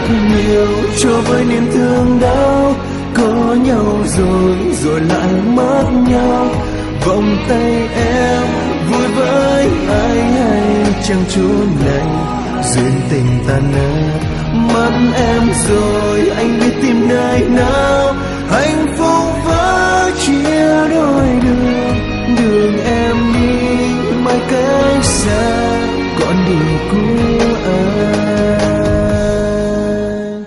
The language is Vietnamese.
nhiều cho với niềm thương đau. Có nhau rồi lại mất nhau. Vòng tay em vui với ai hay chẳng chốn này duyên tình ta nỡ. Mất em rồi anh biết tìm nơi nào. Hạnh phúc với chia đôi đường em đi mãi cách xa con đường của anh.